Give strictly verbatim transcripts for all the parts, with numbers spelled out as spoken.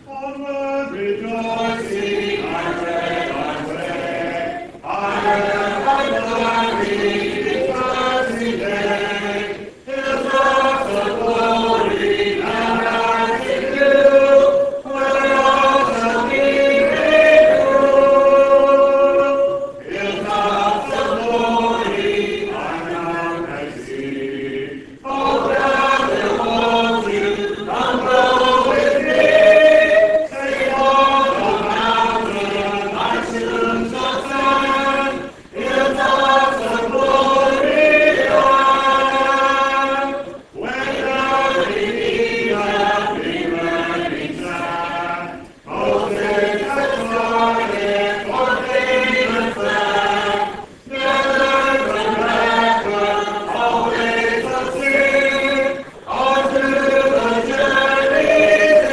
Onward rejoicing, onward, onward, onward, onward, rejoicing day. Hills of glory now rising new, where all shall be made new. Hills of glory are now I see. Oh, brother, won't you come grow with me? Take on the mountain, I soon shall stand. Hills of glory on. When the Redeemer returning shine, Moses has started for Canaan land. Never come backward, always succeed, on to the journey's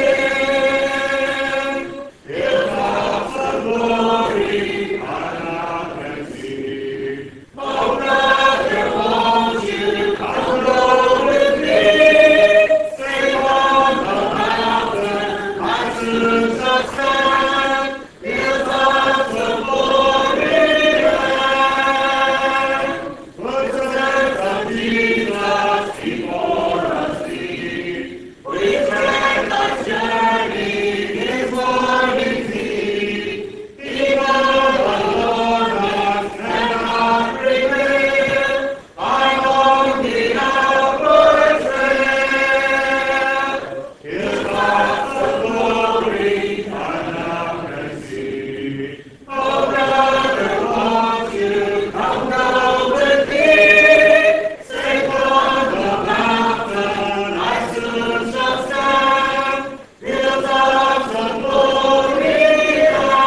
end. Hilltops of glory are now can see. Oh, brother, won't you come go with me? Stay on the mountain, I soon shall stand. Hilltops of glory land. Footsteps of Jesus before us see. We tread the journey, His morning tea. Even the Lord must cannot prevail. I'm on the outward trail. Hilltops of glory I now can see. Oh, brother, won't you come go with me? Safe on the mountain, I soon shall stand. Hilltops of glory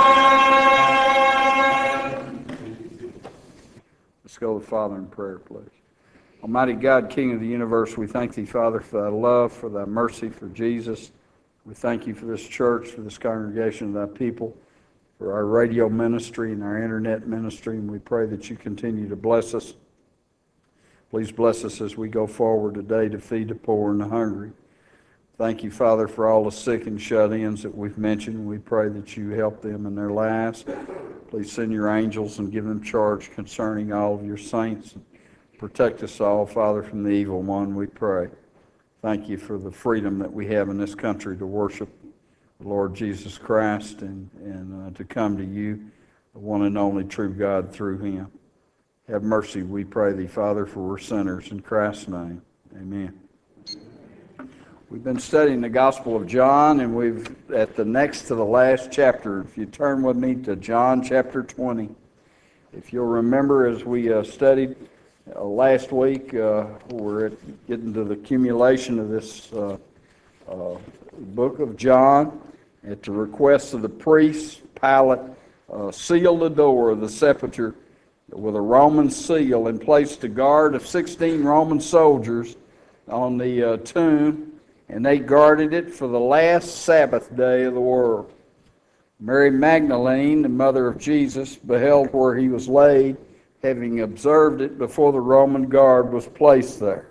land. Let's go with Father in prayer, please. Almighty God, King of the universe, we thank Thee, Father, for Thy love, for Thy mercy, for Jesus. We thank You for this church, for this congregation of Thy people, for our radio ministry and our internet ministry, and we pray that You continue to bless us. Please bless us as we go forward today to feed the poor and the hungry. Thank You, Father, for all the sick and shut-ins that we've mentioned. We pray that You help them in their lives. Please send Your angels and give them charge concerning all of Your saints. Protect us all, Father, from the evil one, we pray. Thank You for the freedom that we have in this country to worship the Lord Jesus Christ and, and uh, to come to You, the one and only true God, through Him. Have mercy, we pray Thee, Father, for we're sinners. In Christ's name, amen. We've been studying the Gospel of John, and we've at the next to the last chapter. If you turn with me to John chapter twenty. If you'll remember, as we uh, studied uh, last week, uh, we're at, getting to the accumulation of this uh, uh, book of John. At the request of the priests, Pilate uh, sealed the door of the sepulchre with a Roman seal and placed a guard of sixteen Roman soldiers on the uh, tomb, and they guarded it for the last Sabbath day of the world. Mary Magdalene, the mother of Jesus, beheld where He was laid, having observed it before the Roman guard was placed there.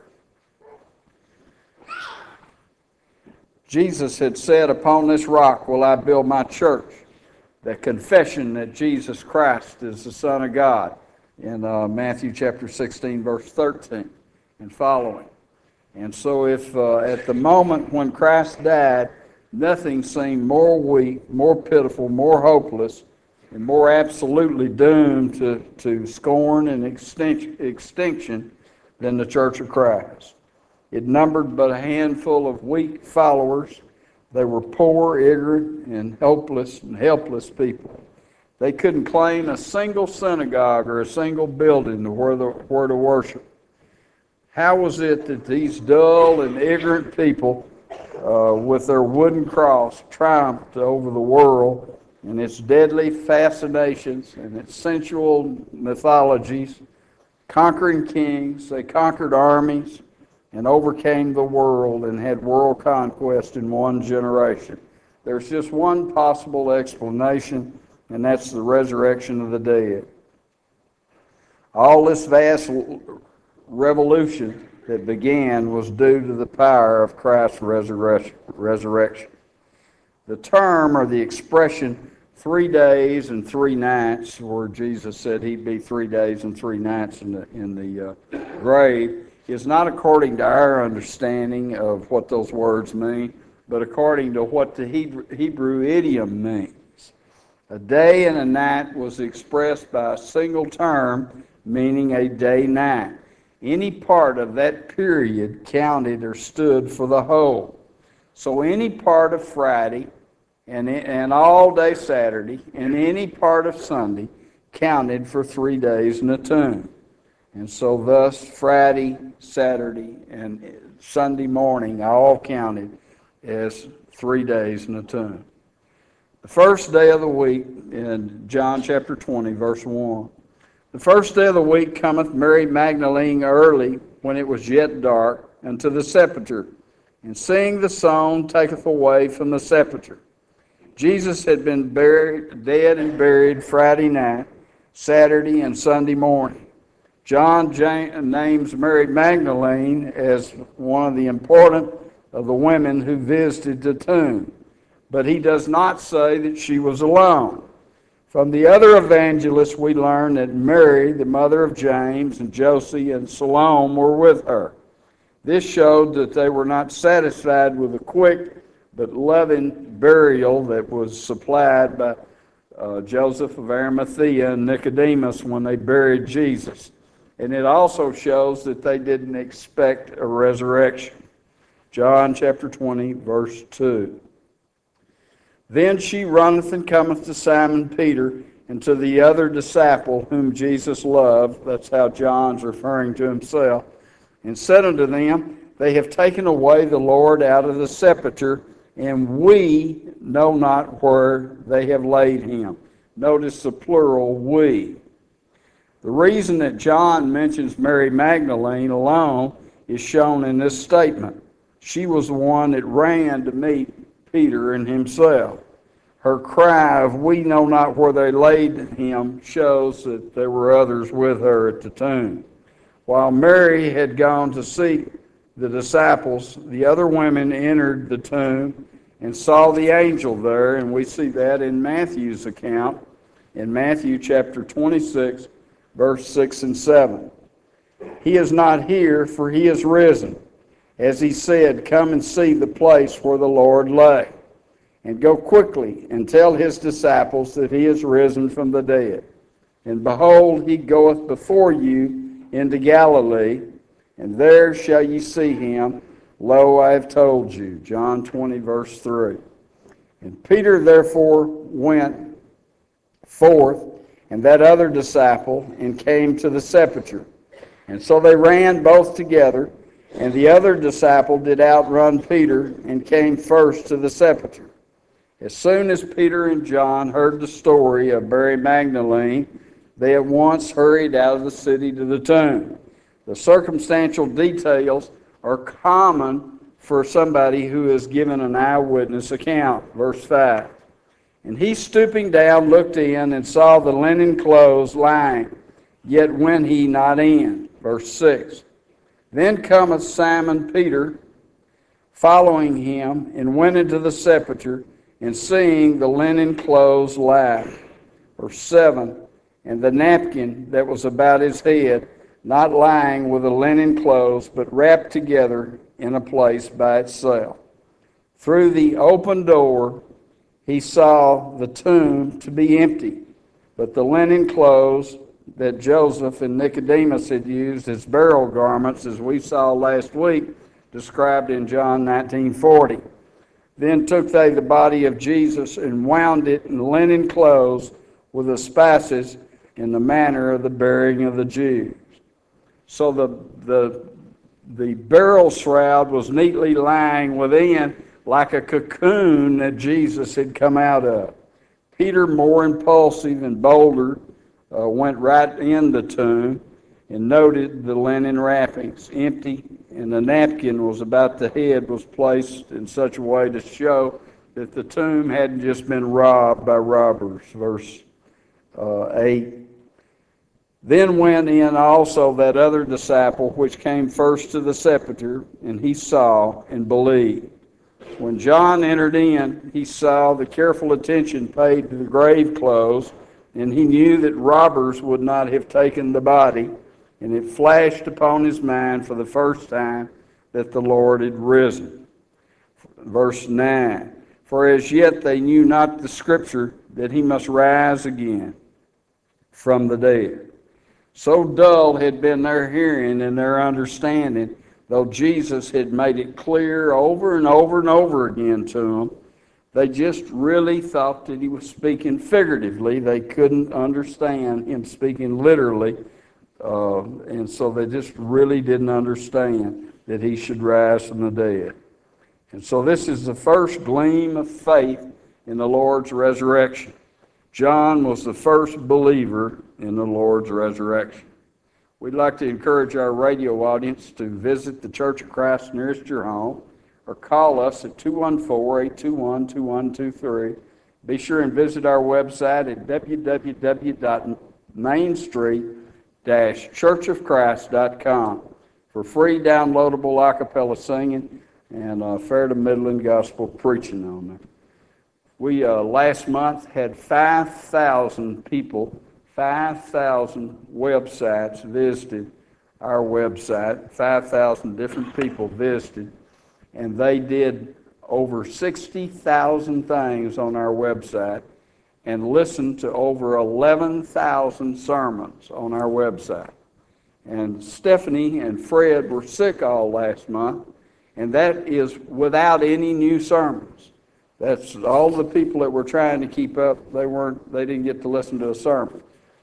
Jesus had said, "Upon this rock will I build my church." The confession that Jesus Christ is the Son of God in uh, Matthew chapter sixteen, verse thirteen and following. And so if uh, at the moment when Christ died, nothing seemed more weak, more pitiful, more hopeless, and more absolutely doomed to, to scorn and extinction, extinction than the Church of Christ. It numbered but a handful of weak followers. They were poor, ignorant, and hopeless and helpless people. They couldn't claim a single synagogue or a single building to where, the, where to worship. How was it that these dull and ignorant people, uh, with their wooden cross, triumphed over the world and its deadly fascinations and its sensual mythologies, conquering kings? They conquered armies and overcame the world and had world conquest in one generation. There's just one possible explanation, and that's the resurrection of the dead. All this vast revolution that began was due to the power of Christ's resurrection. The term or the expression three days and three nights, where Jesus said he'd be three days and three nights in the, in the uh, grave, is not according to our understanding of what those words mean, but according to what the Hebrew idiom means. A day and a night was expressed by a single term meaning a day-night. Any part of that period counted or stood for the whole. So any part of Friday and, and all day Saturday and any part of Sunday counted for three days in a tune. And so thus Friday, Saturday, and Sunday morning all counted as three days in a tune. The first day of the week in John chapter twenty, verse one. The first day of the week cometh Mary Magdalene early, when it was yet dark, unto the sepulchre, and seeing the stone taketh away from the sepulchre. Jesus had been buried, dead and buried Friday night, Saturday, and Sunday morning. John names Mary Magdalene as one of the important of the women who visited the tomb, but he does not say that she was alone. From the other evangelists, we learn that Mary, the mother of James, and Josie, and Salome were with her. This showed that they were not satisfied with a quick but loving burial that was supplied by uh, Joseph of Arimathea and Nicodemus when they buried Jesus. And it also shows that they didn't expect a resurrection. John chapter twenty, verse two. Then she runneth and cometh to Simon Peter and to the other disciple whom Jesus loved. That's how John's referring to himself. And said unto them, They have taken away the Lord out of the sepulchre, and we know not where they have laid him. Notice the plural, we. The reason that John mentions Mary Magdalene alone is shown in this statement. She was the one that ran to meet Peter and himself. Her cry of, we know not where they laid him, shows that there were others with her at the tomb. While Mary had gone to seek the disciples, the other women entered the tomb and saw the angel there, and we see that in Matthew's account, in Matthew chapter twenty-six, verse six and seven. He is not here, for he is risen. As he said, come and see the place where the Lord lay. And go quickly and tell his disciples that he is risen from the dead. And behold, he goeth before you into Galilee, and there shall ye see him. Lo, I have told you. John twenty, verse three. And Peter therefore went forth, and that other disciple, and came to the sepulchre. And so they ran both together, and the other disciple did outrun Peter, and came first to the sepulchre. As soon as Peter and John heard the story of Mary Magdalene, they at once hurried out of the city to the tomb. The circumstantial details are common for somebody who has given an eyewitness account. Verse five. And he, stooping down, looked in, and saw the linen clothes lying, yet went he not in. Verse six. Then cometh Simon Peter, following him, and went into the sepulchre, and seeing the linen clothes lie. Verse seven. And the napkin that was about his head, not lying with the linen clothes, but wrapped together in a place by itself. Through the open door he saw the tomb to be empty, but the linen clothes that Joseph and Nicodemus had used as burial garments, as we saw last week, described in John nineteen forty. Then took they the body of Jesus and wound it in linen clothes with the spices in the manner of the burying of the Jews. So the, the, the burial shroud was neatly lying within like a cocoon that Jesus had come out of. Peter, more impulsive and bolder, uh, went right in the tomb and noted the linen wrappings empty, and the napkin was about the head was placed in such a way to show that the tomb hadn't just been robbed by robbers. Verse uh, eight. Then went in also that other disciple which came first to the sepulchre, and he saw and believed. When John entered in, he saw the careful attention paid to the grave clothes, and he knew that robbers would not have taken the body, and it flashed upon his mind for the first time that the Lord had risen. Verse nine, for as yet they knew not the Scripture that he must rise again from the dead. So dull had been their hearing and their understanding, though Jesus had made it clear over and over and over again to them, they just really thought that he was speaking figuratively. They couldn't understand him speaking literally, uh, and so they just really didn't understand that he should rise from the dead. And so this is the first gleam of faith in the Lord's resurrection. John was the first believer in the Lord's resurrection. We'd like to encourage our radio audience to visit the Church of Christ nearest your home, or call us at two one four, eight two one, two one two three. Be sure and visit our website at w w w dot main street dash church of christ dot com for free downloadable a cappella singing and uh, fair to Midland gospel preaching on there. We uh, last month had five thousand people, five thousand websites visited our website, five thousand different people visited, and they did over sixty thousand things on our website and listened to over eleven thousand sermons on our website. And Stephanie and Fred were sick all last month, and that is without any new sermons. That's all the people that were trying to keep up, they weren't, they didn't get to listen to a sermon.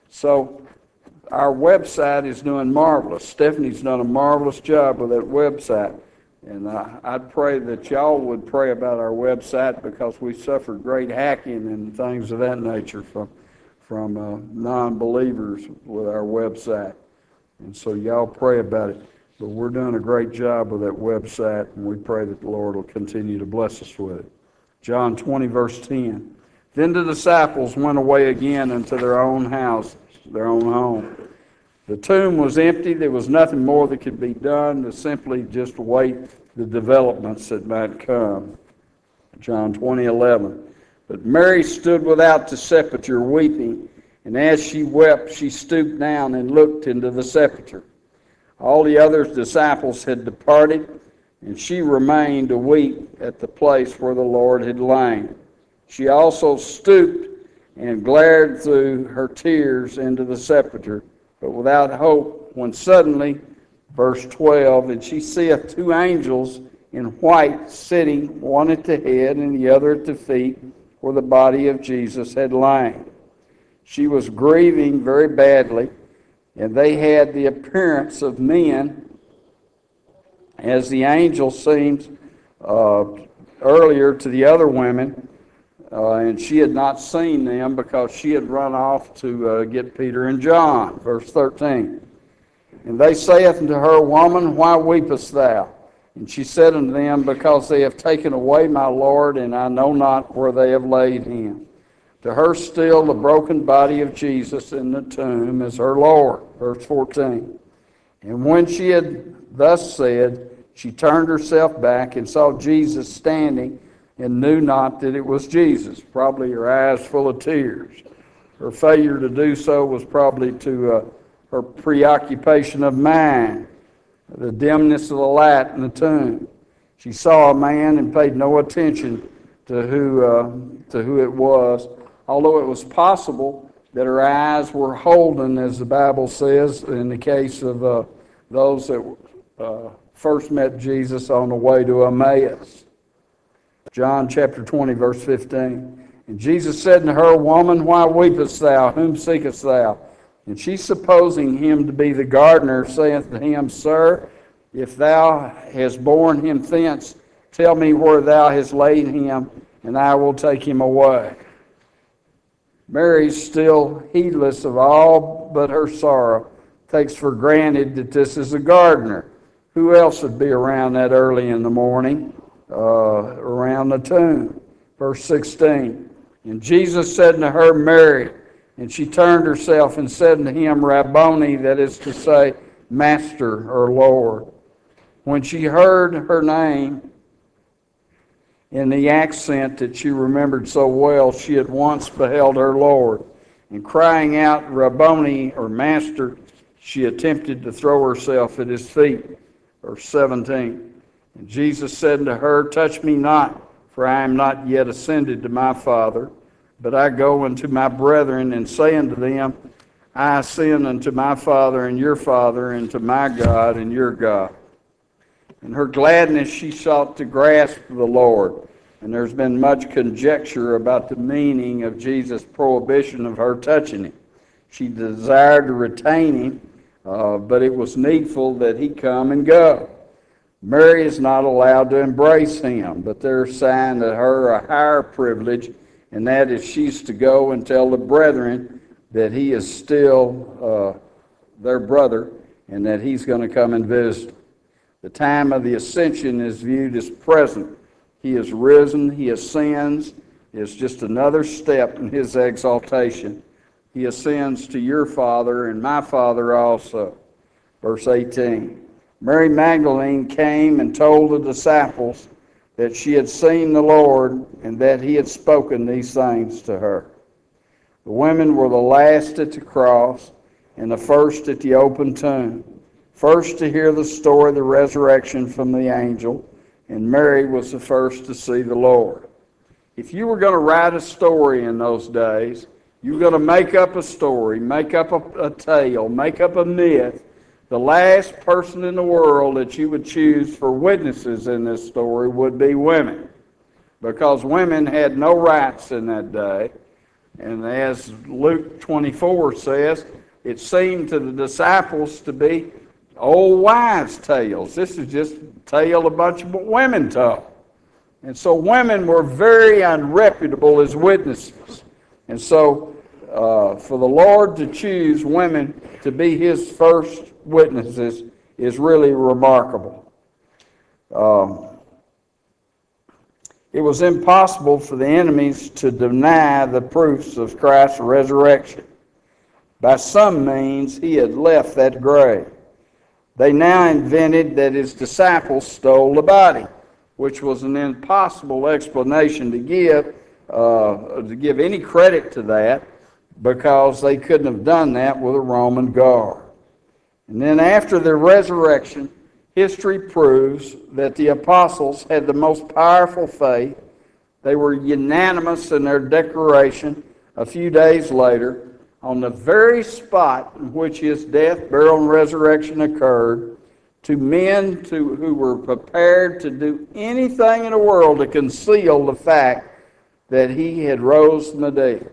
So our website is doing marvelous. Stephanie's done a marvelous job with that website. And I, I'd pray that y'all would pray about our website, because we suffered great hacking and things of that nature from, from uh, non-believers with our website. And so y'all pray about it. But we're doing a great job with that website, and we pray that the Lord will continue to bless us with it. John twenty, verse ten. Then the disciples went away again into their own house, their own home. The tomb was empty. There was nothing more that could be done to simply just wait the developments that might come. John twenty, eleven. But Mary stood without the sepulchre weeping, and as she wept, she stooped down and looked into the sepulchre. All the other disciples had departed, and she remained a week at the place where the Lord had lain. She also stooped and glared through her tears into the sepulchre, but without hope, when suddenly, verse twelve, and she seeth two angels in white sitting, one at the head and the other at the feet, where the body of Jesus had lain. She was grieving very badly, and they had the appearance of men, as the angel seemed uh, earlier to the other women, uh, and she had not seen them because she had run off to uh, get Peter and John. Verse thirteen. And they saith unto her, Woman, why weepest thou? And she said unto them, Because they have taken away my Lord, and I know not where they have laid him. To her still the broken body of Jesus in the tomb is her Lord. Verse fourteen. And when she had thus said, she turned herself back and saw Jesus standing, and knew not that it was Jesus. Probably her eyes full of tears. Her failure to do so was probably to uh, her preoccupation of mind, the dimness of the light in the tomb. She saw a man and paid no attention to who uh, to who it was, although it was possible that her eyes were holden, as the Bible says, in the case of uh, those that uh, first met Jesus on the way to Emmaus. John chapter twenty, verse fifteen. And Jesus said unto her, Woman, why weepest thou? Whom seekest thou? And she, supposing him to be the gardener, saith to him, Sir, if thou hast borne him thence, tell me where thou hast laid him, and I will take him away. Mary, still heedless of all but her sorrow, takes for granted that this is a gardener. Who else would be around that early in the morning, uh, around the tomb? Verse sixteen. And Jesus said unto her, Mary. And she turned herself and said unto him, Rabboni, that is to say, Master or Lord. When she heard her name, in the accent that she remembered so well she had once beheld her Lord. And crying out, Rabboni, or Master, she attempted to throw herself at his feet. Verse seventeen. And Jesus said unto her, Touch me not, for I am not yet ascended to my Father, but I go unto my brethren, and say unto them, I ascend unto my Father and your Father, and to my God and your God. In her gladness she sought to grasp the Lord, and there's been much conjecture about the meaning of Jesus' prohibition of her touching him. She desired to retain him, uh, but it was needful that he come and go. Mary is not allowed to embrace him, but they're assigned to her a higher privilege, and that is she's to go and tell the brethren that he is still uh, their brother and that he's going to come and visit. The time of the ascension is viewed as present. He is risen, he ascends. It's just another step in his exaltation. He ascends to your Father and my Father also. Verse eighteen. Mary Magdalene came and told the disciples that she had seen the Lord and that he had spoken these things to her. The women were the last at the cross and the first at the open tomb, first to hear the story of the resurrection from the angel, and Mary was the first to see the Lord. If you were going to write a story in those days, you were going to make up a story, make up a, a tale, make up a myth. The last person in the world that you would choose for witnesses in this story would be women, because women had no rights in that day. And as Luke twenty-four says, it seemed to the disciples to be old wives' tales. This is just a tale a bunch of women told. And so women were very unreputable as witnesses. And so uh, for the Lord to choose women to be his first witnesses is really remarkable. Um, it was impossible for the enemies to deny the proofs of Christ's resurrection. By some means, he had left that grave. They now invented that his disciples stole the body, which was an impossible explanation to give, uh, to give any credit to that, because they couldn't have done that with a Roman guard. And then after the resurrection, history proves that the apostles had the most powerful faith. They were unanimous in their declaration a few days later on the very spot in which his death, burial, and resurrection occurred, to men to, who were prepared to do anything in the world to conceal the fact that he had rose from the dead.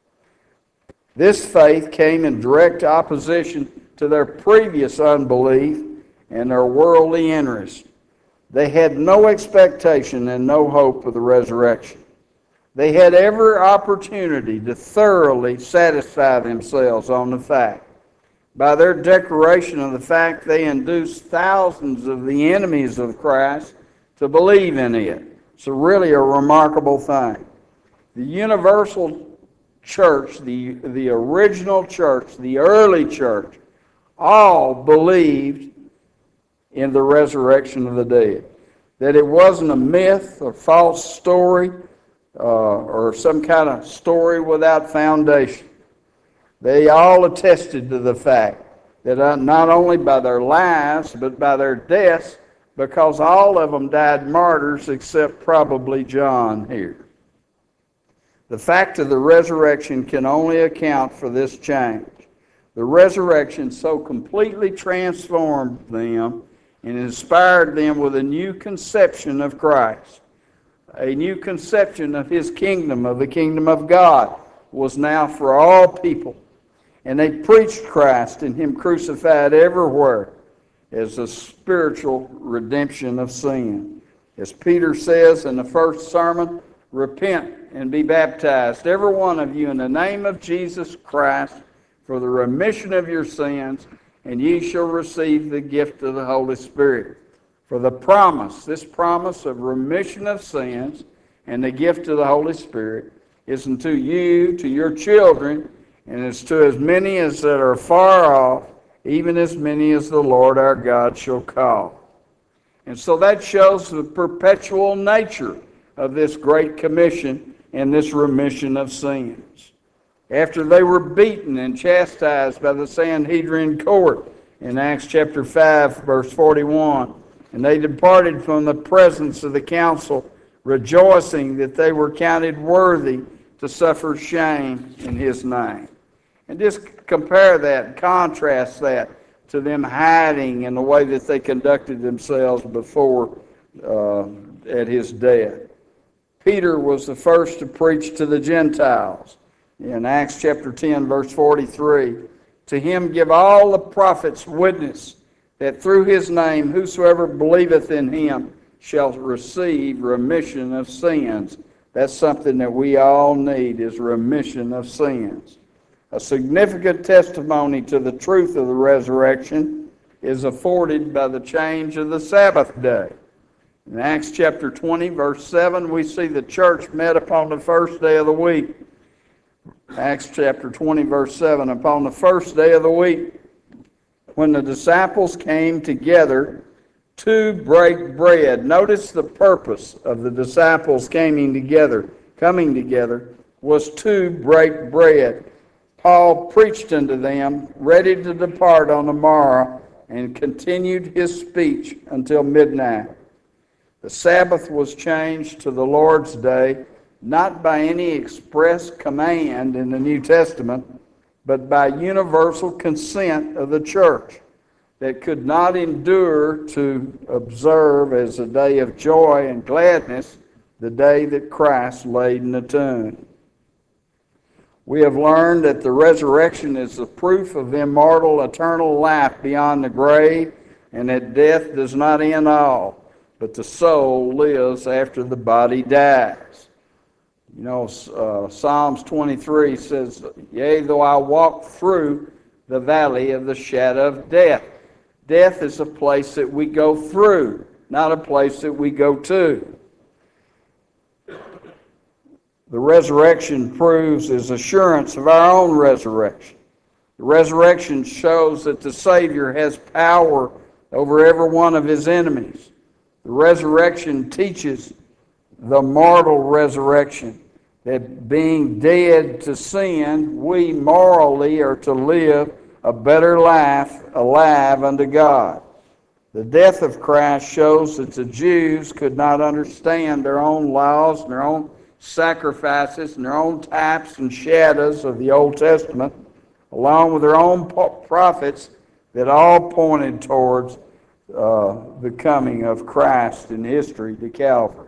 This faith came in direct opposition to their previous unbelief and their worldly interest. They had no expectation and no hope of the resurrection. They had every opportunity to thoroughly satisfy themselves on the fact. By their declaration of the fact, they induced thousands of the enemies of Christ to believe in it. It's really a remarkable thing. The universal church, the, the original church, the early church, all believed in the resurrection of the dead. That it wasn't a myth or false story uh, or some kind of story without foundation. They all attested to the fact that uh, not only by their lives, but by their deaths, because all of them died martyrs except probably John here. The fact of the resurrection can only account for this change. The resurrection so completely transformed them and inspired them with a new conception of Christ. A new conception of his kingdom, of the kingdom of God, was now for all people. And they preached Christ and him crucified everywhere as a spiritual redemption of sin. As Peter says in the first sermon, repent and be baptized, every one of you, in the name of Jesus Christ, for the remission of your sins, and ye shall receive the gift of the Holy Spirit. For the promise, this promise of remission of sins and the gift of the Holy Spirit is unto you, to your children, and it's to as many as that are far off, even as many as the Lord our God shall call. And so that shows the perpetual nature of this great commission and this remission of sins. After they were beaten and chastised by the Sanhedrin court in Acts chapter five, verse forty-one, and they departed from the presence of the council, rejoicing that they were counted worthy to suffer shame in his name. And just compare that, contrast that to them hiding in the way that they conducted themselves before uh, at his death. Peter was the first to preach to the Gentiles. In Acts chapter ten, verse forty-three, to him give all the prophets witness that through his name whosoever believeth in him shall receive remission of sins. That's something that we all need, is remission of sins. A significant testimony to the truth of the resurrection is afforded by the change of the Sabbath day. In Acts chapter twenty, verse seven, we see the church met upon the first day of the week. Acts chapter twenty, verse seven, upon the first day of the week, when the disciples came together to break bread. Notice the purpose of the disciples coming together, coming together, was to break bread. Paul preached unto them, ready to depart on the morrow, and continued his speech until midnight. The Sabbath was changed to the Lord's Day, not by any express command in the New Testament, but by universal consent of the church that could not endure to observe as a day of joy and gladness the day that Christ laid in the tomb. We have learned that the resurrection is the proof of immortal, eternal life beyond the grave, and that death does not end all, but the soul lives after the body dies. You know, uh, Psalms twenty-three says, yea, though I walk through the valley of the shadow of death. Death is a place that we go through, not a place that we go to. The resurrection proves as assurance of our own resurrection. The resurrection shows that the Savior has power over every one of his enemies. The resurrection teaches the mortal resurrection, that being dead to sin, we morally are to live a better life alive unto God. The death of Christ shows that the Jews could not understand their own laws and their own sacrifices and their own types and shadows of the Old Testament, along with their own prophets that all pointed towards uh, the coming of Christ in history to Calvary.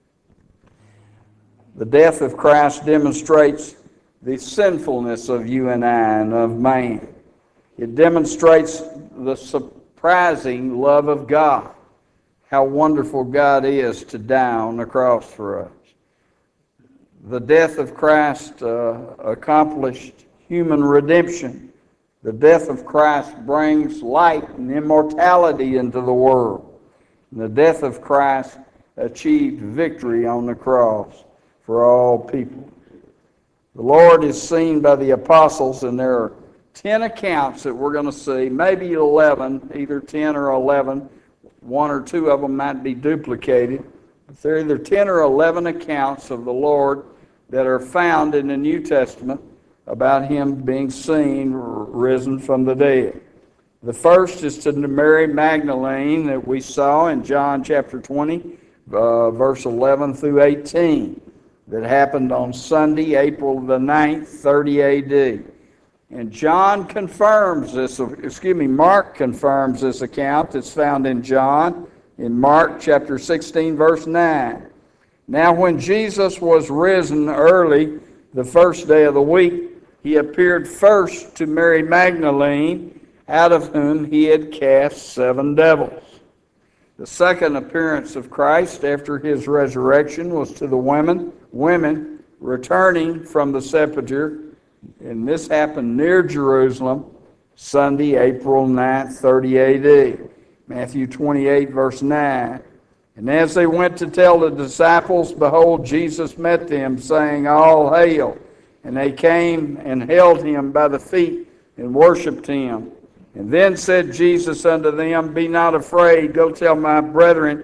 The death of Christ demonstrates the sinfulness of you and I and of man. It demonstrates the surprising love of God, how wonderful God is to die on the cross for us. The death of Christ uh, accomplished human redemption. The death of Christ brings light and immortality into the world. And the death of Christ achieved victory on the cross for all people. The Lord is seen by the apostles, and there are ten accounts that we're going to see, maybe eleven, either ten or eleven. One or two of them might be duplicated. But there are either ten or eleven accounts of the Lord that are found in the New Testament about him being seen risen from the dead. The first is to Mary Magdalene that we saw in John chapter twenty, uh, verse eleven through eighteen, that happened on Sunday, April the ninth, thirty A D. And John confirms this, excuse me, Mark confirms this account that's found in John, in Mark chapter sixteen, verse nine. Now when Jesus was risen early, the first day of the week, he appeared first to Mary Magdalene, out of whom he had cast seven devils. The second appearance of Christ after his resurrection was to the women, women returning from the sepulchre, and this happened near Jerusalem, Sunday, April ninth, thirty A D. Matthew twenty-eight, verse nine. And as they went to tell the disciples, behold, Jesus met them, saying, All hail! And they came and held him by the feet and worshipped him. And then said Jesus unto them, Be not afraid, go tell my brethren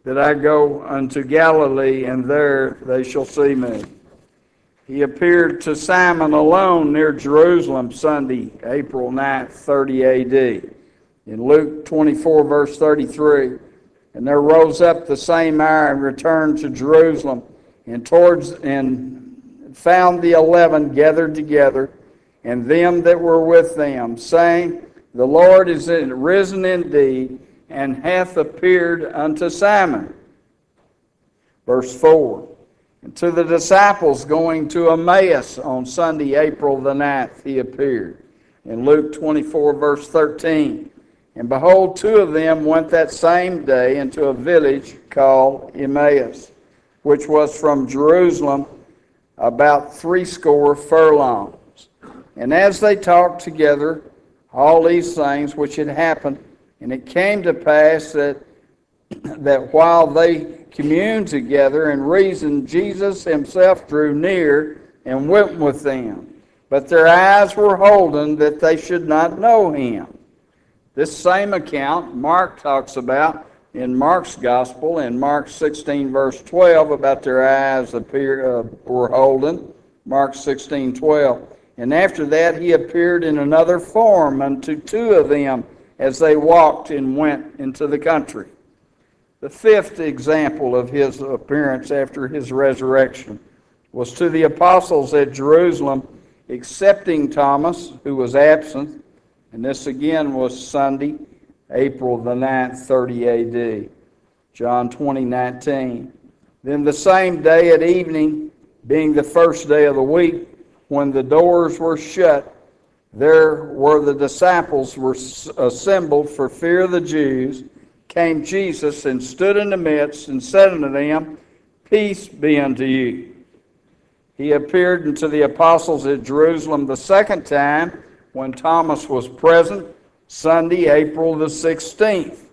that I go unto Galilee, and there they shall see me. He appeared to Simon alone near Jerusalem Sunday, April ninth, thirty A D. In Luke twenty-four, verse thirty-three, and there rose up the same hour and returned to Jerusalem, and towards and found the eleven gathered together, and them that were with them, saying, The Lord is risen indeed, and hath appeared unto Simon. Verse four, and to the disciples going to Emmaus on Sunday, April the ninth, he appeared. In Luke twenty-four, verse thirteen, and behold, two of them went that same day into a village called Emmaus, which was from Jerusalem about threescore furlongs. And as they talked together, all these things which had happened, and it came to pass that, that while they communed together and reasoned, Jesus himself drew near and went with them. But their eyes were holden that they should not know him. This same account Mark talks about in Mark's Gospel, in Mark sixteen, verse twelve, about their eyes appear, uh, were holden, Mark sixteen, twelve. And after that he appeared in another form unto two of them as they walked and went into the country. The fifth example of his appearance after his resurrection was to the apostles at Jerusalem, excepting Thomas, who was absent, and this again was Sunday, April the ninth, thirty A D, John twenty, nineteen. Then the same day at evening, being the first day of the week, when the doors were shut, there were the disciples were assembled for fear of the Jews, came Jesus and stood in the midst and said unto them, Peace be unto you. He appeared unto the apostles at Jerusalem the second time, when Thomas was present, Sunday, April the sixteenth.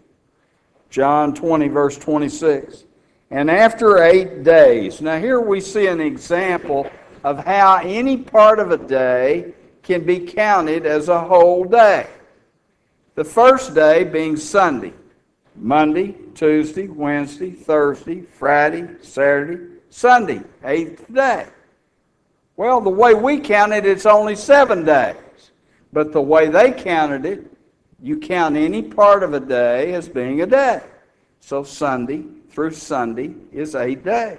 John twenty, verse twenty-six. And after eight days. Now here we see an example of how any part of a day can be counted as a whole day. The first day being Sunday, Monday, Tuesday, Wednesday, Thursday, Friday, Saturday, Sunday, eighth day. Well, the way we count it, it's only seven days. But the way they counted it, you count any part of a day as being a day. So Sunday through Sunday is eight days.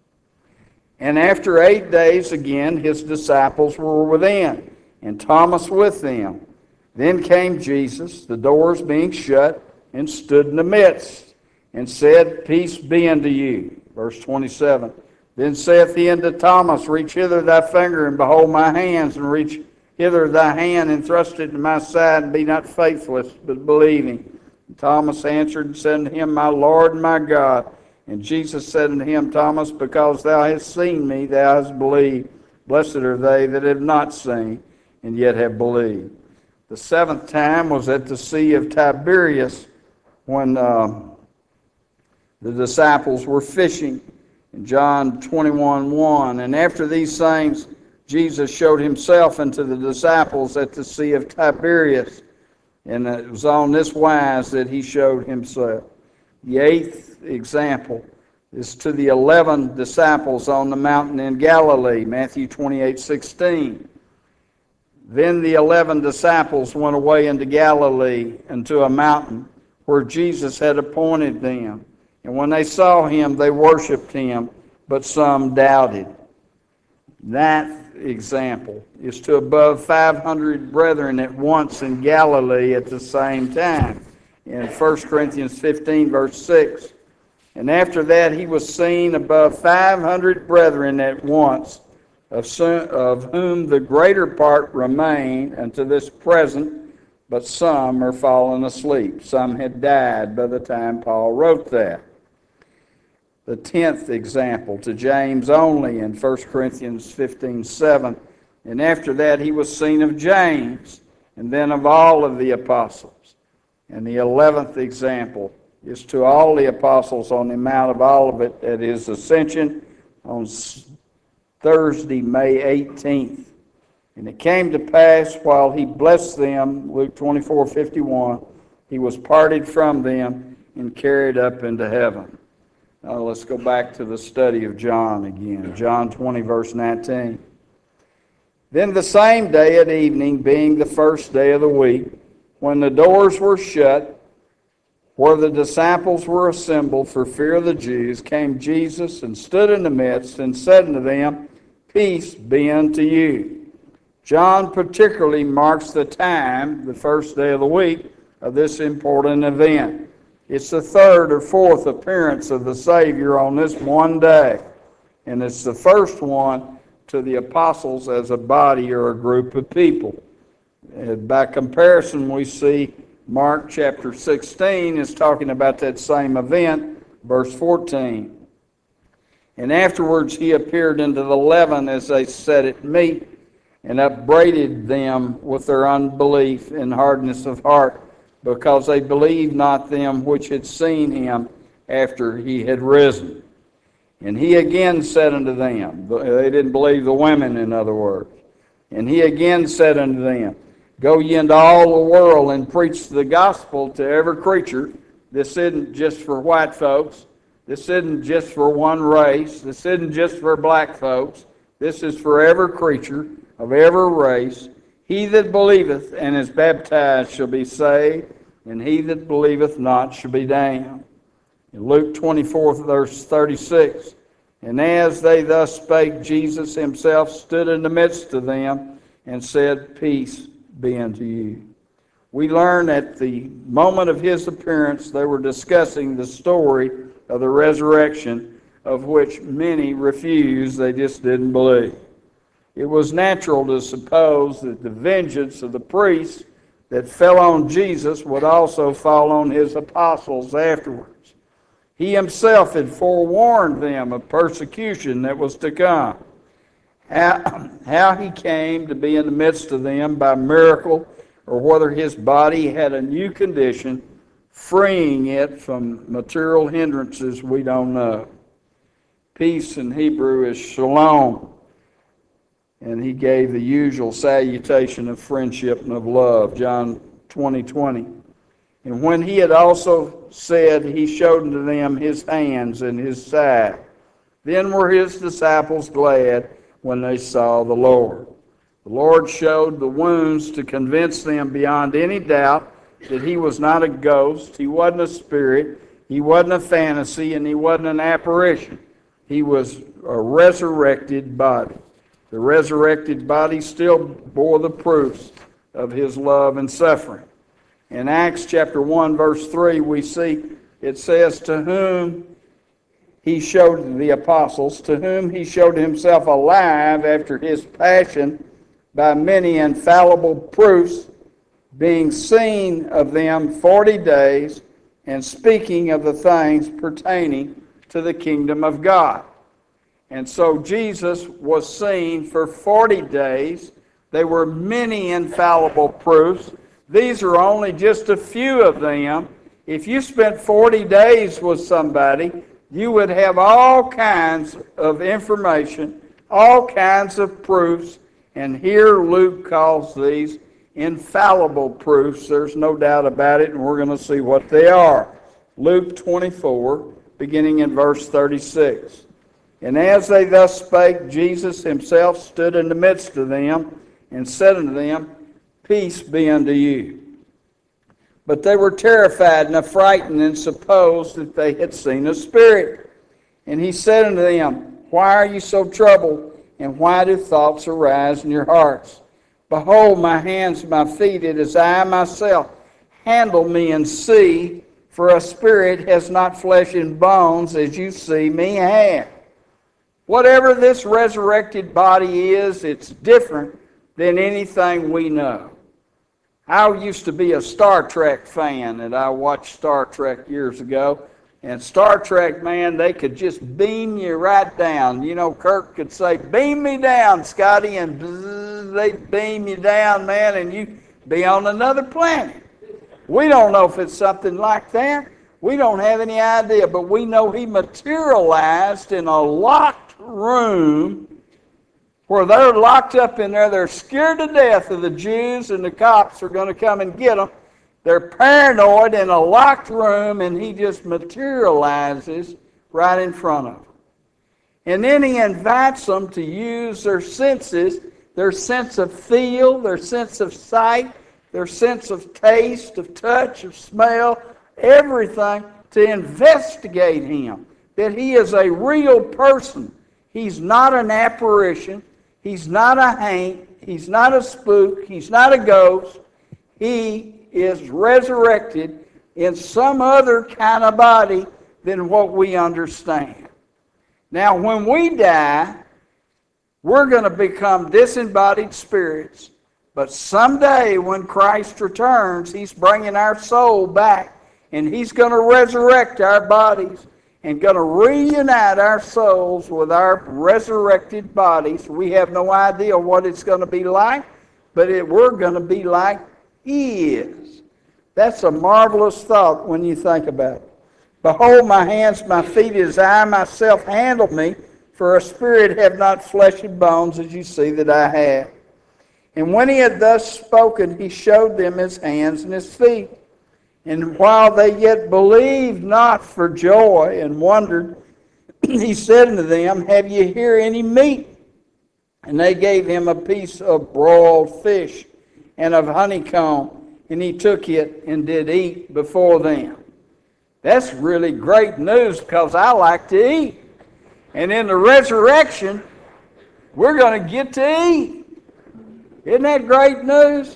And after eight days again, his disciples were within, and Thomas with them. Then came Jesus, the doors being shut, and stood in the midst, and said, Peace be unto you. Verse twenty-seven. Then saith he unto Thomas, Reach hither thy finger, and behold my hands, and reach hither thy hand, and thrust it in my side, and be not faithless, but believing. And Thomas answered and said unto him, My Lord and my God. And Jesus said unto him, Thomas, because thou hast seen me, thou hast believed. Blessed are they that have not seen, and yet have believed. The seventh time was at the Sea of Tiberias, when uh, the disciples were fishing. In John twenty-one, one. And after these things, Jesus showed himself unto the disciples at the Sea of Tiberias. And it was on this wise that he showed himself. The eighth example is to the eleven disciples on the mountain in Galilee, Matthew twenty-eight, sixteen. Then the eleven disciples went away into Galilee, into a mountain where Jesus had appointed them. And when they saw him, they worshipped him, but some doubted. That example is to above five hundred brethren at once in Galilee at the same time. In First Corinthians fifteen, verse six. And after that he was seen above five hundred brethren at once, of, some, of whom the greater part remain unto this present, but some are fallen asleep. Some had died by the time Paul wrote that. The tenth example to James only in First Corinthians fifteen, seven. And after that he was seen of James, and then of all of the apostles. And the eleventh example is to all the apostles on the Mount of Olivet at his ascension on Thursday, May eighteenth. And it came to pass while he blessed them, Luke twenty-four, fifty-one, he was parted from them and carried up into heaven. Now let's go back to the study of John again. John twenty, verse nineteen. Then the same day at evening, being the first day of the week, when the doors were shut, where the disciples were assembled for fear of the Jews, came Jesus and stood in the midst and said unto them, Peace be unto you. John particularly marks the time, the first day of the week, of this important event. It's the third or fourth appearance of the Savior on this one day, and it's the first one to the apostles as a body or a group of people. And by comparison, we see Mark chapter sixteen is talking about that same event, verse fourteen. And afterwards he appeared unto the eleven as they sat at meat, and upbraided them with their unbelief and hardness of heart, because they believed not them which had seen him after he had risen. And he again said unto them, they didn't believe the women, in other words. And he again said unto them, Go ye into all the world and preach the gospel to every creature. This isn't just for white folks. This isn't just for one race. This isn't just for black folks. This is for every creature of every race. He that believeth and is baptized shall be saved, and he that believeth not shall be damned. In Luke twenty-four, verse thirty-six, And as they thus spake, Jesus himself stood in the midst of them and said, Peace be unto you. We learn at the moment of his appearance, they were discussing the story of the resurrection, of which many refused, they just didn't believe. It was natural to suppose that the vengeance of the priests that fell on Jesus would also fall on his apostles afterwards. He himself had forewarned them of persecution that was to come. How, how he came to be in the midst of them by miracle, or whether his body had a new condition, freeing it from material hindrances, we don't know. Peace in Hebrew is shalom, and he gave the usual salutation of friendship and of love, John twenty twenty. And when he had also said, he showed unto them his hands and his side. Then were his disciples glad when they saw the Lord. The Lord showed the wounds to convince them beyond any doubt that he was not a ghost, he wasn't a spirit, he wasn't a fantasy, and he wasn't an apparition. He was a resurrected body. The resurrected body still bore the proofs of his love and suffering. In Acts chapter one, verse three, we see it says, To whom he showed the apostles, to whom he showed himself alive after his passion by many infallible proofs, being seen of them forty days, and speaking of the things pertaining to the kingdom of God. And so Jesus was seen for forty days. There were many infallible proofs. These are only just a few of them. If you spent forty days with somebody, you would have all kinds of information, all kinds of proofs, and here Luke calls these infallible proofs. There's no doubt about it, and we're going to see what they are. Luke twenty-four, beginning in verse thirty-six. And as they thus spake, Jesus himself stood in the midst of them, and said unto them, Peace be unto you. But they were terrified and affrighted, and supposed that they had seen a spirit. And he said unto them, Why are you so troubled, and why do thoughts arise in your hearts? Behold my hands and my feet, it is I myself. Handle me and see, for a spirit has not flesh and bones, as you see me have. Whatever this resurrected body is, it's different than anything we know. I used to be a Star Trek fan, and I watched Star Trek years ago. And Star Trek, man, they could just beam you right down. You know, Kirk could say, beam me down, Scotty, and bzzz, they'd beam you down, man, and you'd be on another planet. We don't know if it's something like that. We don't have any idea, but we know he materialized in a locked room where they're locked up in there. They're scared to death of the Jews, and the cops are going to come and get them. They're paranoid in a locked room, and he just materializes right in front of them. And then he invites them to use their senses, their sense of feel, their sense of sight, their sense of taste, of touch, of smell, everything, to investigate him, that he is a real person. He's not an apparition. He's not a haint. He's not a spook. He's not a ghost. He is resurrected in some other kind of body than what we understand. Now, when we die, we're going to become disembodied spirits. But someday when Christ returns, he's bringing our soul back. And he's going to resurrect our bodies and going to reunite our souls with our resurrected bodies. We have no idea what it's going to be like, but it, we're going to be like he is. That's a marvelous thought when you think about it. Behold my hands, my feet, as I myself handle me, for a spirit have not flesh and bones, as you see that I have. And when he had thus spoken, he showed them his hands and his feet. And while they yet believed not for joy and wondered, he said unto them, Have ye here any meat? And they gave him a piece of broiled fish and of honeycomb, and he took it and did eat before them. That's really great news, because I like to eat. And in the resurrection, we're going to get to eat. Isn't that great news?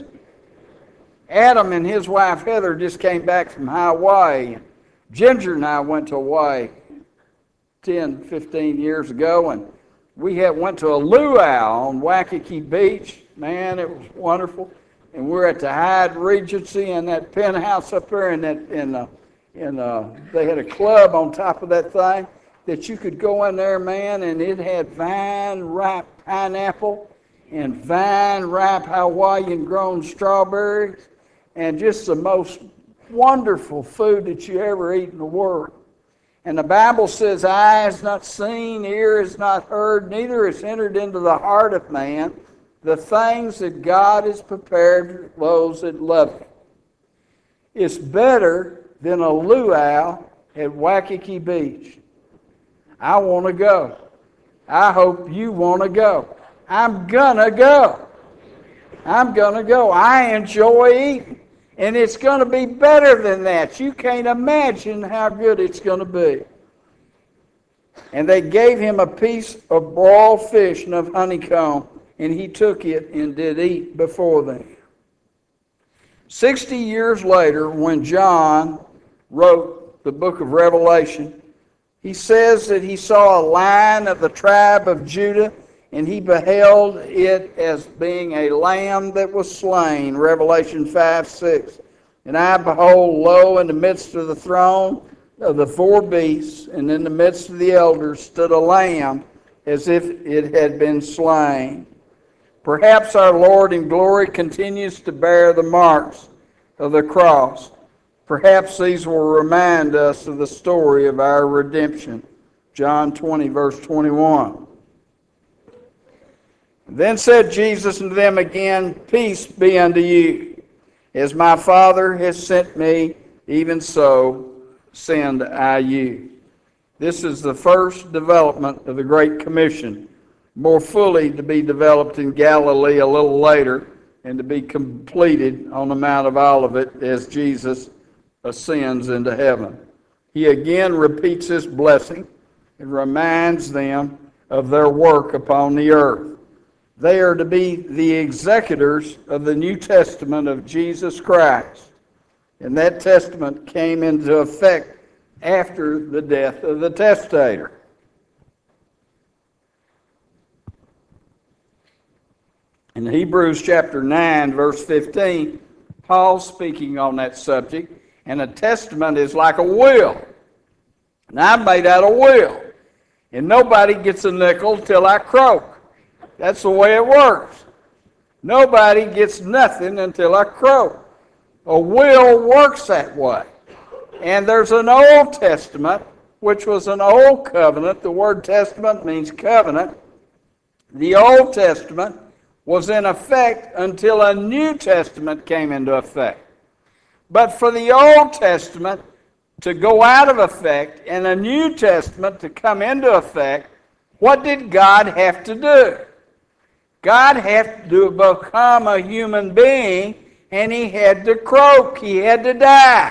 Adam and his wife Heather just came back from Hawaii. Ginger and I went to Hawaii ten, fifteen years ago, and we had went to a luau on Waikiki Beach. Man, it was wonderful. And we're at the Hyatt Regency in that penthouse up there, in that in the in the, they had a club on top of that thing that you could go in there, man, and it had vine-ripe pineapple and vine-ripe Hawaiian-grown strawberries, and just the most wonderful food that you ever eat in the world. And the Bible says, eye has not seen, ear has not heard, neither has entered into the heart of man the things that God has prepared for those that love him. It's better than a luau at Waikiki Beach. I want to go. I hope you want to go. I'm going to go. I'm going to go. I enjoy eating. And it's going to be better than that. You can't imagine how good it's going to be. And they gave him a piece of broiled fish and of honeycomb, and he took it and did eat before them. Sixty years later, when John wrote the book of Revelation, he says that he saw a lion of the tribe of Judah, and he beheld it as being a lamb that was slain, Revelation five six. And I behold, lo, in the midst of the throne of the four beasts, and in the midst of the elders stood a lamb, as if it had been slain. Perhaps our Lord in glory continues to bear the marks of the cross. Perhaps these will remind us of the story of our redemption. John twenty, verse twenty-one. Then said Jesus unto them again, Peace be unto you. As my Father has sent me, even so send I you. This is the first development of the Great Commission, more fully to be developed in Galilee a little later, and to be completed on the Mount of Olivet as Jesus ascends into heaven. He again repeats his blessing and reminds them of their work upon the earth. They are to be the executors of the New Testament of Jesus Christ. And that testament came into effect after the death of the testator. In Hebrews chapter nine, verse fifteen, Paul's speaking on that subject, and a testament is like a will. And I made out a will, and nobody gets a nickel till I croak. That's the way it works. Nobody gets nothing until I croak. A will works that way. And there's an Old Testament, which was an old covenant. The word testament means covenant. The Old Testament was in effect until a New Testament came into effect. But for the Old Testament, to go out of effect and a New Testament to come into effect, what did God have to do? God had to become a human being, and he had to croak. He had to die.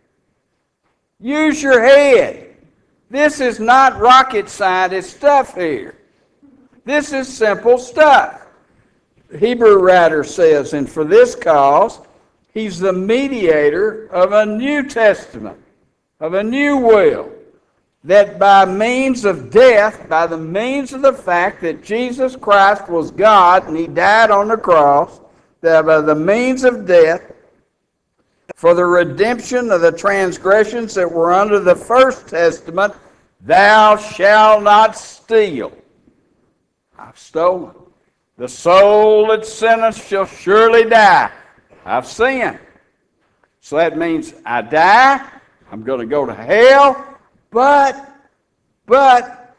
Use your head. This is not rocket scientist stuff here. This is simple stuff. The Hebrew writer says, and for this cause, he's the mediator of a New Testament, of a new will, that by means of death, by the means of the fact that Jesus Christ was God and he died on the cross, that by the means of death, for the redemption of the transgressions that were under the first testament, thou shalt not steal. I've stolen. The soul that sinneth shall surely die. I've sinned. So that means I die, I'm going to go to hell, but, but,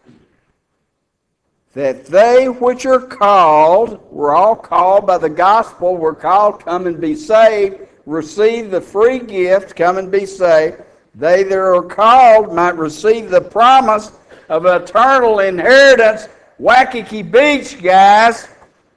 that they which are called, we're all called by the gospel, we're called, come and be saved, receive the free gift, come and be saved. They that are called might receive the promise of eternal inheritance. Waikiki Beach, guys.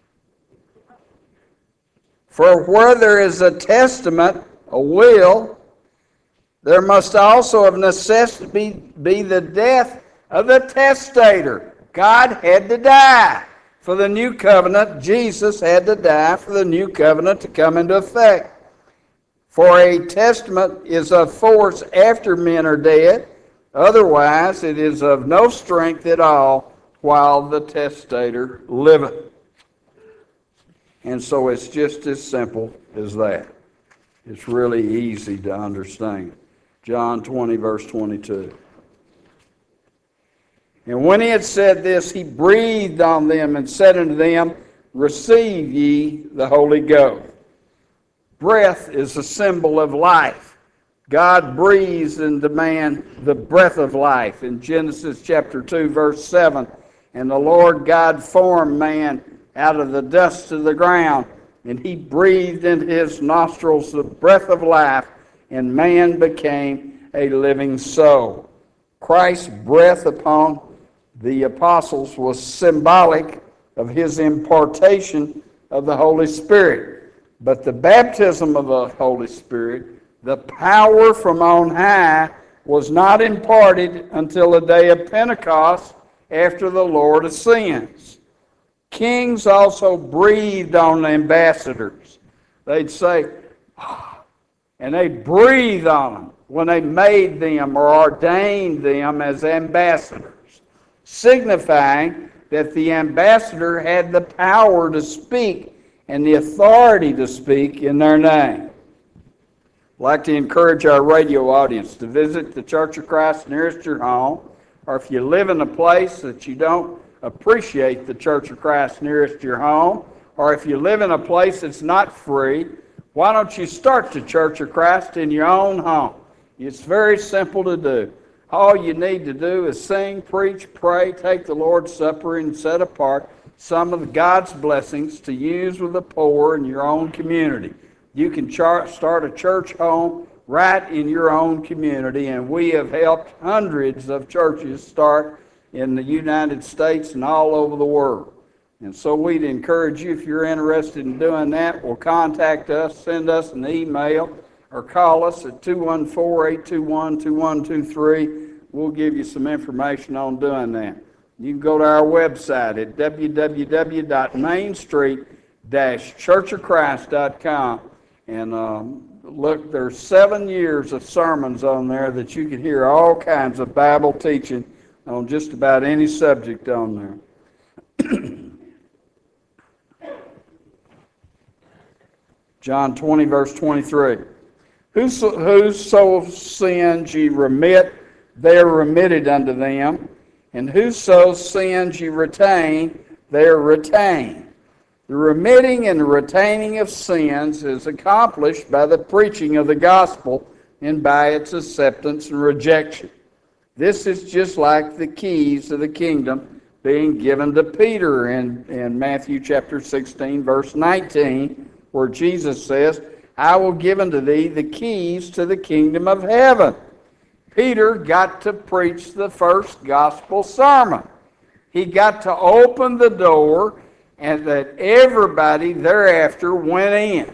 For where there is a testament, a will, there must also of necessity be, be the death of the testator. God had to die for the new covenant. Jesus had to die for the new covenant to come into effect. For a testament is of force after men are dead. Otherwise, it is of no strength at all while the testator liveth. And so it's just as simple as that. It's really easy to understand. John twenty, verse twenty-two. And when he had said this, he breathed on them and said unto them, receive ye the Holy Ghost. Breath is a symbol of life. God breathes into man the breath of life. In Genesis chapter two, verse seven, and the Lord God formed man out of the dust of the ground, and he breathed into his nostrils the breath of life, and man became a living soul. Christ's breath upon the apostles was symbolic of his impartation of the Holy Spirit. But the baptism of the Holy Spirit, the power from on high, was not imparted until the day of Pentecost after the Lord ascends. Kings also breathed on ambassadors. They'd say, oh, and they'd breathe on them when they made them or ordained them as ambassadors, signifying that the ambassador had the power to speak and the authority to speak in their name. I'd like to encourage our radio audience to visit the Church of Christ nearest your home, or if you live in a place that you don't appreciate the Church of Christ nearest your home, or if you live in a place that's not free, why don't you start the Church of Christ in your own home? It's very simple to do. All you need to do is sing, preach, pray, take the Lord's Supper, and set apart some of God's blessings to use with the poor in your own community. You can char- start a church home right in your own community, and we have helped hundreds of churches start in the United States and all over the world. And so we'd encourage you, if you're interested in doing that, well, contact us, send us an email, or call us at two one four, eight two one, two one two three. We'll give you some information on doing that. You can go to our website at w w w dot main street dash church of christ dot com, and um, look, there's seven years of sermons on there that you can hear all kinds of Bible teaching on just about any subject on there. John twenty, verse twenty-three. Whoso, whoso sins ye remit, they are remitted unto them. And whoso sins ye retain, they are retained. The remitting and retaining of sins is accomplished by the preaching of the gospel and by its acceptance and rejection. This is just like the keys of the kingdom being given to Peter in, in Matthew chapter sixteen, verse nineteen, where Jesus says, I will give unto thee the keys to the kingdom of heaven. Peter got to preach the first gospel sermon. He got to open the door, and that everybody thereafter went in.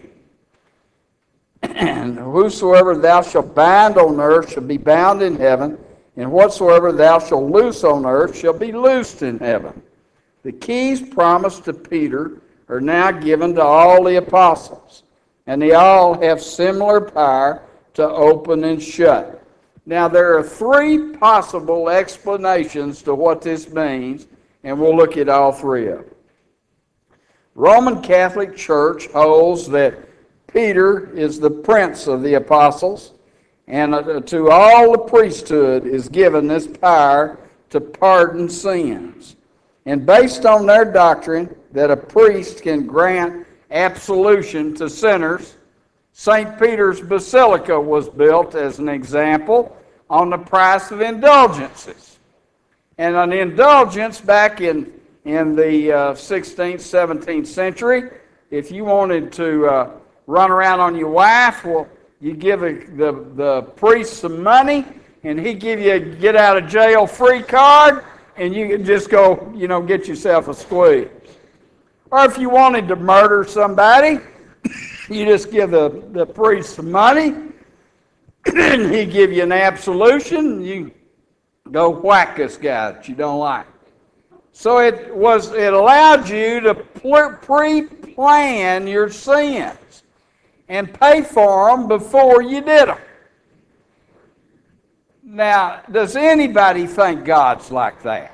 And whosoever thou shalt bind on earth shall be bound in heaven, and whatsoever thou shalt loose on earth shall be loosed in heaven. The keys promised to Peter are now given to all the apostles, and they all have similar power to open and shut. Now, there are three possible explanations to what this means, and we'll look at all three of them. Roman Catholic Church holds that Peter is the prince of the apostles, and to all the priesthood is given this power to pardon sins. And based on their doctrine that a priest can grant absolution to sinners, Saint Peter's Basilica was built as an example on the price of indulgences. And an indulgence back in, in the uh, sixteenth, seventeenth century, if you wanted to uh, run around on your wife, well, you give a, the, the priest some money, and he give you a get out of jail free card, and you could just go, you know, get yourself a squeeze. Or if you wanted to murder somebody, you just give the, the priest some money, and he give you an absolution, you go whack this guy that you don't like. So it was it allowed you to pre-plan your sins and pay for them before you did them. Now, does anybody think God's like that?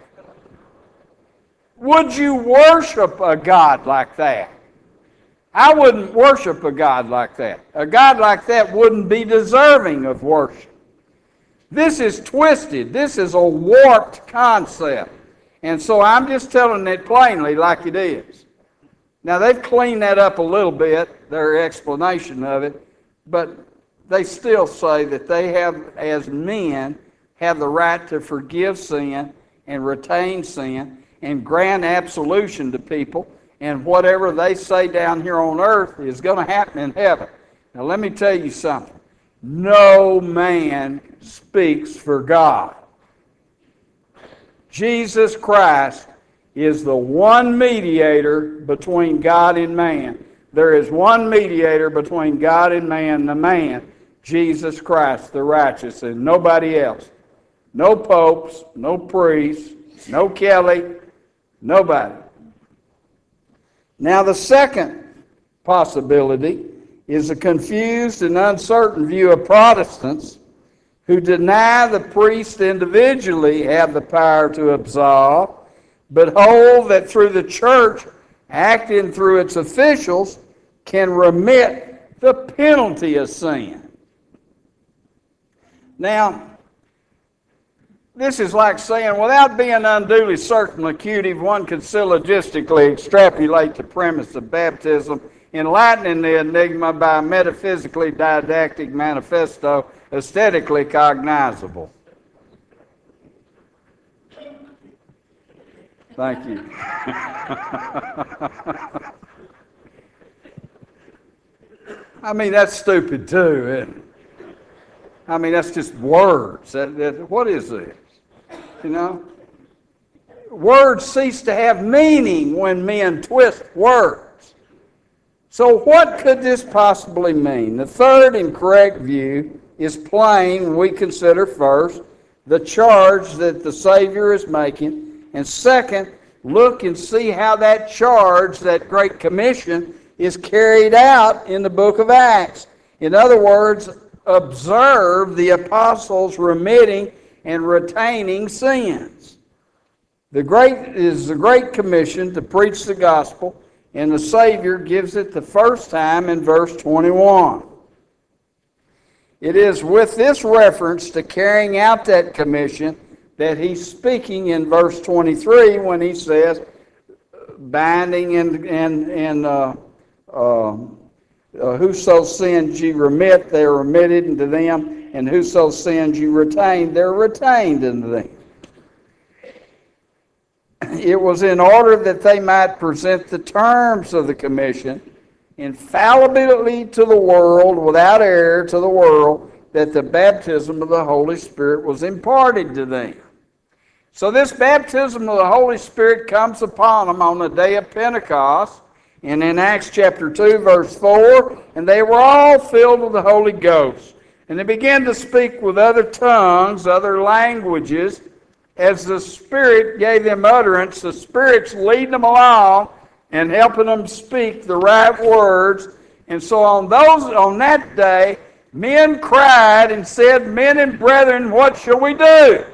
Would you worship a God like that? I wouldn't worship a God like that. A God like that wouldn't be deserving of worship. This is twisted. This is a warped concept. And so I'm just telling it plainly like it is. Now, they've cleaned that up a little bit, their explanation of it, but they still say that they have, as men, have the right to forgive sin and retain sin and grant absolution to people, and whatever they say down here on earth is going to happen in heaven. Now, let me tell you something. No man speaks for God. Jesus Christ is the one mediator between God and man. There is one mediator between God and man, the man, Jesus Christ, the righteous, and nobody else. No popes, no priests, no Kelly, nobody. Now, the second possibility is a confused and uncertain view of Protestants who deny the priest individually have the power to absolve, but hold that through the church, acting through its officials, can remit the penalty of sin. Now, this is like saying, without being unduly circumlocutive, one can syllogistically extrapolate the premise of baptism, enlightening the enigma by a metaphysically didactic manifesto aesthetically cognizable. Thank you. I mean, that's stupid too, isn't it? I mean, that's just words. That, that, what is this? You know? Words cease to have meaning when men twist words. So what could this possibly mean? The third and correct view is plain. We consider first the charge that the Savior is making, and second, look and see how that charge, that Great Commission, is carried out in the book of Acts. In other words, observe the apostles remitting and retaining sins. The great is the Great Commission to preach the gospel, and the Savior gives it the first time in verse twenty-one. It is with this reference to carrying out that commission that he's speaking in verse twenty-three when he says, binding and, and, and uh, uh, uh, whoso sins ye remit, they are remitted unto them, and whoso sins ye retain, they're retained unto them. It was in order that they might present the terms of the commission infallibly to the world, without error to the world, that the baptism of the Holy Spirit was imparted to them. So this baptism of the Holy Spirit comes upon them on the day of Pentecost, and in Acts chapter two, verse four, and they were all filled with the Holy Ghost. And they began to speak with other tongues, other languages, as the Spirit gave them utterance, the Spirit's leading them along and helping them speak the right words. And so on those on that day, men cried and said, "Men and brethren, what shall we do?"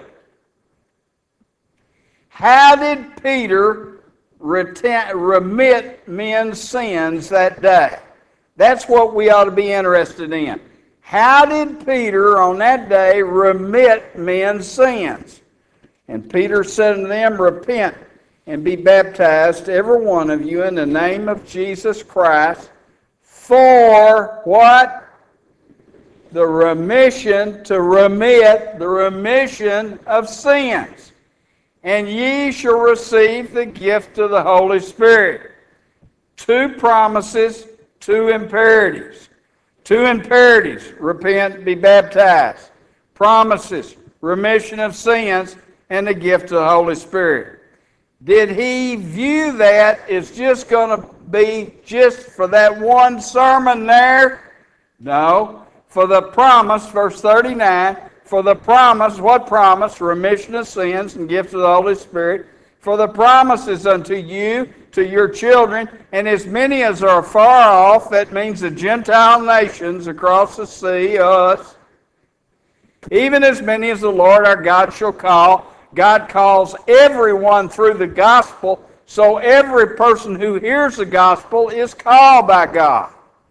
How did Peter remit men's sins that day? That's what we ought to be interested in. How did Peter on that day remit men's sins? And Peter said unto them, "Repent and be baptized, every one of you, in the name of Jesus Christ, for" what? The remission, to remit the remission of sins. "And ye shall receive the gift of the Holy Spirit." Two promises, two imperatives. Two imperatives: repent, be baptized. Promises: remission of sins, and the gift of the Holy Spirit. Did he view that as just going to be just for that one sermon there? No. For the promise, verse thirty-nine, for the promise, what promise? Remission of sins and gift of the Holy Spirit. "For the promise is unto you, to your children, and as many as are far off," that means the Gentile nations across the sea, us, "even as many as the Lord our God shall call." God calls everyone through the gospel, so every person who hears the gospel is called by God.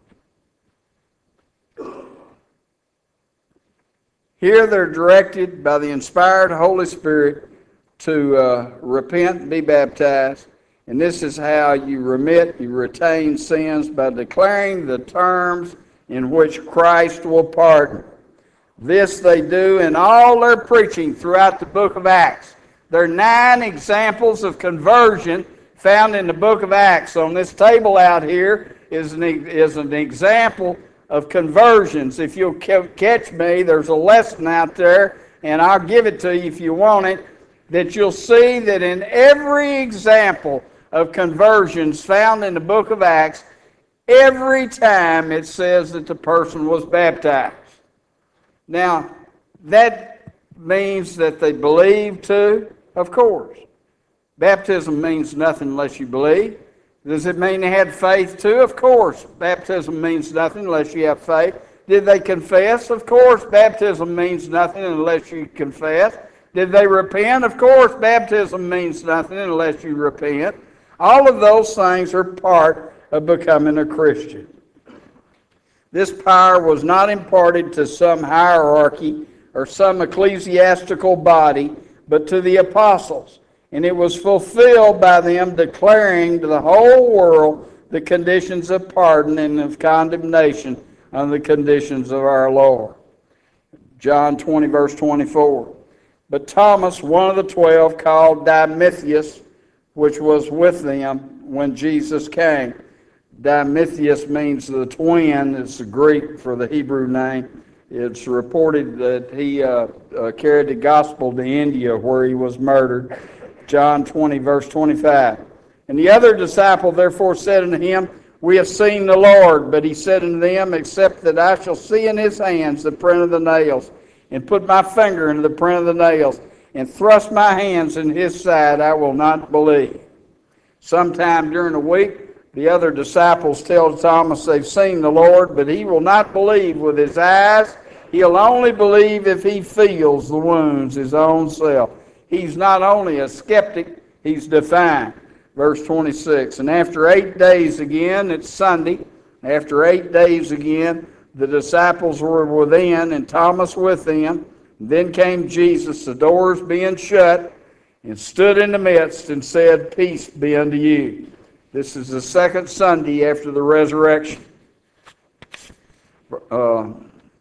Here they're directed by the inspired Holy Spirit to uh, repent and be baptized. And this is how you remit, you retain sins, by declaring the terms in which Christ will pardon. This they do in all their preaching throughout the book of Acts. There are nine examples of conversion found in the book of Acts. On this table out here is an, is an example of conversions. If you'll catch me, there's a lesson out there, and I'll give it to you if you want it, that you'll see that in every example of conversions found in the book of Acts, every time it says that the person was baptized. Now, that means that they believe too, of course. Baptism means nothing unless you believe. Does it mean they had faith too? Of course. Baptism means nothing unless you have faith. Did they confess? Of course. Baptism means nothing unless you confess. Did they repent? Of course. Baptism means nothing unless you repent. All of those things are part of becoming a Christian. This power was not imparted to some hierarchy or some ecclesiastical body, but to the apostles. And it was fulfilled by them declaring to the whole world the conditions of pardon and of condemnation on the conditions of our Lord. John twenty, verse twenty-four. But Thomas, one of the twelve, called Didymus, which was with them when Jesus came. Didymus means the twin. It's the Greek for the Hebrew name. It's reported that he uh, uh, carried the gospel to India, where he was murdered. John twenty, verse twenty-five. And the other disciple therefore said unto him, We have seen the Lord. But he said unto them, Except that I shall see in his hands the print of the nails, and put my finger into the print of the nails, and thrust my hands in his side, I will not believe. Sometime during the week, the other disciples tell Thomas they've seen the Lord, but he will not believe with his eyes. He'll only believe if he feels the wounds his own self. He's not only a skeptic, he's defiant. Verse twenty-six, and after eight days again, it's Sunday, after eight days again, the disciples were within, and Thomas with them. Then came Jesus, the doors being shut, and stood in the midst, and said, Peace be unto you. This is the second Sunday after the resurrection. Uh,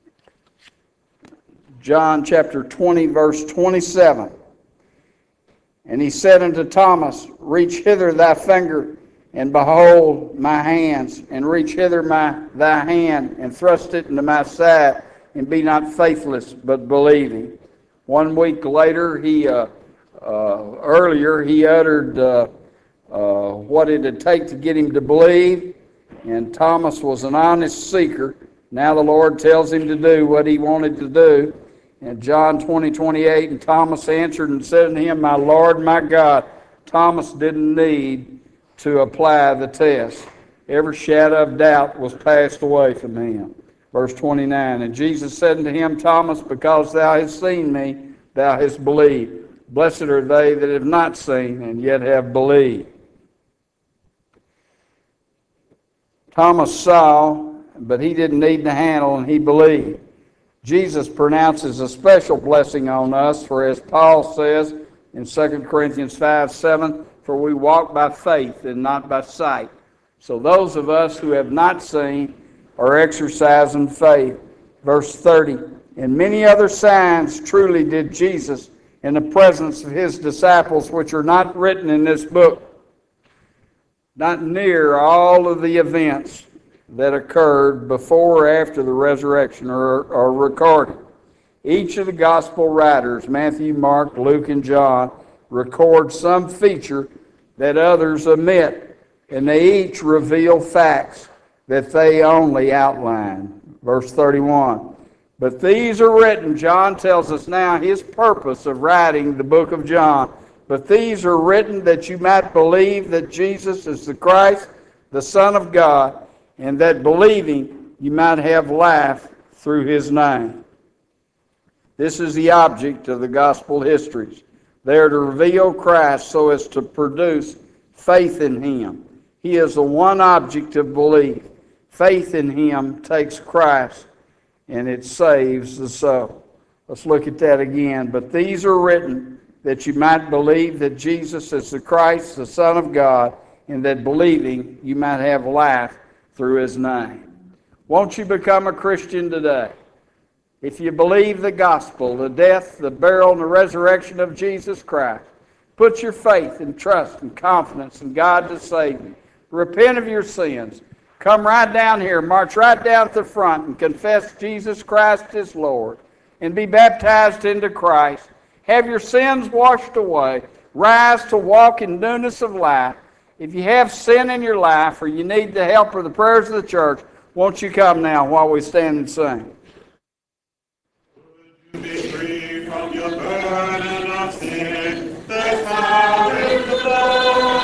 John chapter twenty, verse twenty-seven. And he said unto Thomas, Reach hither thy finger, and behold my hands, and reach hither my thy hand, and thrust it into my side, and be not faithless, but believing. One week later, he uh, uh, earlier he uttered uh, uh, what it'd take to get him to believe, and Thomas was an honest seeker. Now the Lord tells him to do what he wanted to do. In John twenty, twenty-eight, and Thomas answered and said unto him, My Lord, my God. Thomas didn't need to apply the test. Every shadow of doubt was passed away from him. Verse twenty-nine, and Jesus said unto him, Thomas, because thou hast seen me, thou hast believed. Blessed are they that have not seen and yet have believed. Thomas saw, but he didn't need the handle, and he believed. Jesus pronounces a special blessing on us, for as Paul says in Second Corinthians five, seven, for we walk by faith and not by sight. So those of us who have not seen are exercising faith. Verse thirty, and many other signs truly did Jesus in the presence of his disciples, which are not written in this book. Not near all of the events that occurred before or after the resurrection are, are recorded. Each of the gospel writers, Matthew, Mark, Luke, and John, record some feature that others omit, and they each reveal facts that they only outline. Verse thirty-one, but these are written, John tells us now his purpose of writing the book of John, but these are written that you might believe that Jesus is the Christ, the Son of God, and that believing you might have life through his name. This is the object of the gospel histories. They are to reveal Christ so as to produce faith in him. He is the one object of belief. Faith in him takes Christ and it saves the soul. Let's look at that again. But these are written that you might believe that Jesus is the Christ, the Son of God, and that believing you might have life through his name. Won't you become a Christian today? If you believe the gospel, the death, the burial, and the resurrection of Jesus Christ, put your faith and trust and confidence in God to save you. Repent of your sins. Come right down here, march right down to the front and confess Jesus Christ is Lord and be baptized into Christ. Have your sins washed away. Rise to walk in newness of life. If you have sin in your life or you need the help or the prayers of the church, won't you come now while we stand and sing? Would you be free from your burden of sin? There's power in the blood.